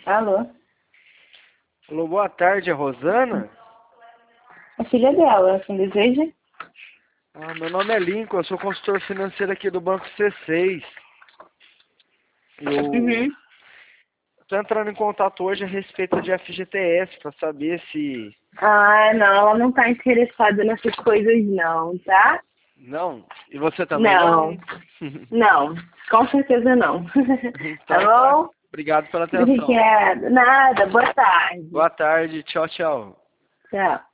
Alô? Alô, boa tarde, é Rosana? A filha dela, assim deseja? Meu nome é Lincoln, eu sou consultor financeiro aqui do Banco C6. Eu Uhum. estou entrando em contato hoje a respeito de FGTS, para saber se... Ah, não, ela não tá interessada nessas coisas não, tá? Não? E você também Não, não? não, com certeza não. Tá Então tá. bom? Obrigado pela atenção. Obrigada. Nada, boa tarde. Boa tarde, tchau, tchau. Tchau.